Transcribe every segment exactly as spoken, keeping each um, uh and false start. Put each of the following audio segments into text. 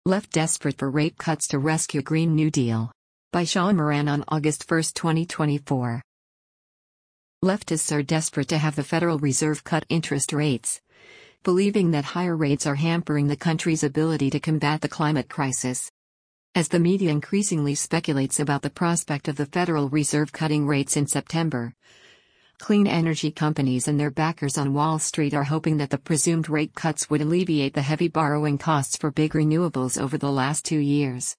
Left desperate for rate cuts to rescue Green New Deal. By Sean Moran on August first, twenty twenty-four. Leftists are desperate to have the Federal Reserve cut interest rates, believing that higher rates are hampering the country's ability to combat the climate crisis. As the media increasingly speculates about the prospect of the Federal Reserve cutting rates in September, clean energy companies and their backers on Wall Street are hoping that the presumed rate cuts would alleviate the heavy borrowing costs for big renewables over the last two years.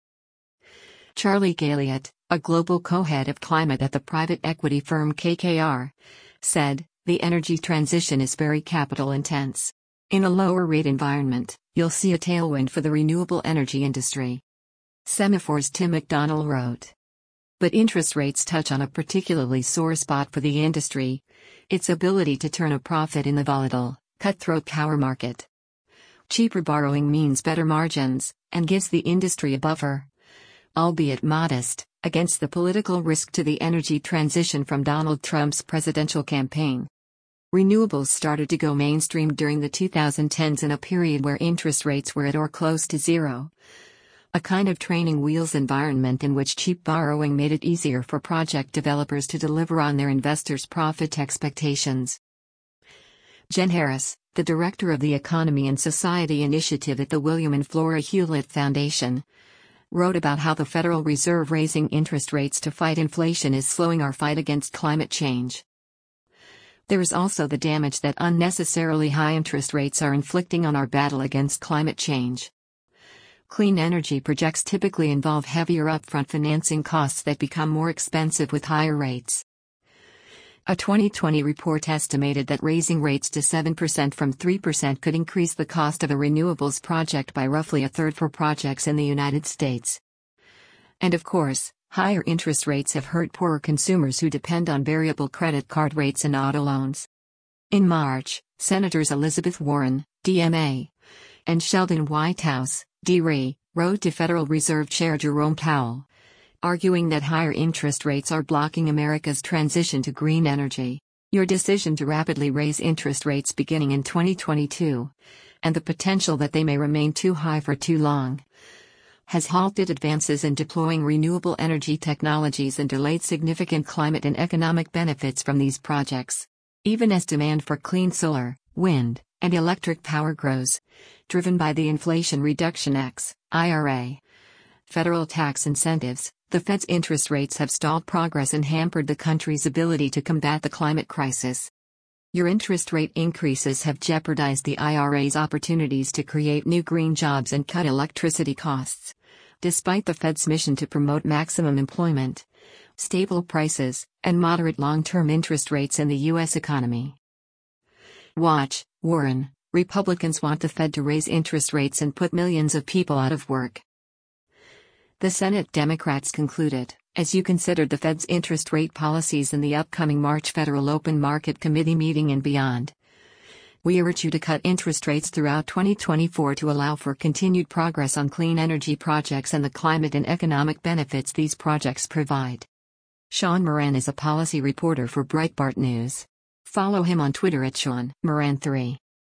Charlie Galiot, a global co-head of climate at the private equity firm K K R, said, "The energy transition is very capital intense. In a lower rate environment, you'll see a tailwind for the renewable energy industry." Semaphor's Tim McDonnell wrote. But interest rates touch on a particularly sore spot for the industry: its ability to turn a profit in the volatile, cutthroat power market. Cheaper borrowing means better margins, and gives the industry a buffer, albeit modest, against the political risk to the energy transition from Donald Trump's presidential campaign. Renewables started to go mainstream during the twenty tens in a period where interest rates were at or close to zero. A kind of training wheels environment in which cheap borrowing made it easier for project developers to deliver on their investors' profit expectations. Jen Harris, the director of the Economy and Society Initiative at the William and Flora Hewlett Foundation, wrote about how the Federal Reserve raising interest rates to fight inflation is slowing our fight against climate change. There is also the damage that unnecessarily high interest rates are inflicting on our battle against climate change. Clean energy projects typically involve heavier upfront financing costs that become more expensive with higher rates. A twenty twenty report estimated that raising rates to seven percent from three percent could increase the cost of a renewables project by roughly a third for projects in the United States. And of course, higher interest rates have hurt poorer consumers who depend on variable credit card rates and auto loans. In March, Senators Elizabeth Warren, D M A, and Sheldon Whitehouse, D R I, wrote to Federal Reserve Chair Jerome Powell, arguing that higher interest rates are blocking America's transition to green energy. Your decision to rapidly raise interest rates beginning in twenty twenty-two, and the potential that they may remain too high for too long, has halted advances in deploying renewable energy technologies and delayed significant climate and economic benefits from these projects. Even as demand for clean solar, wind, and electric power grows, driven by the Inflation Reduction Act, I R A, federal tax incentives, the Fed's interest rates have stalled progress and hampered the country's ability to combat the climate crisis. Your interest rate increases have jeopardized the I R A's opportunities to create new green jobs and cut electricity costs, despite the Fed's mission to promote maximum employment, stable prices, and moderate long-term interest rates in the U S economy. Watch, Warren, Republicans want the Fed to raise interest rates and put millions of people out of work. The Senate Democrats concluded, as you considered the Fed's interest rate policies in the upcoming March Federal Open Market Committee meeting and beyond, we urge you to cut interest rates throughout twenty twenty-four to allow for continued progress on clean energy projects and the climate and economic benefits these projects provide. Sean Moran is a policy reporter for Breitbart News. Follow him on Twitter at Sean Moran three.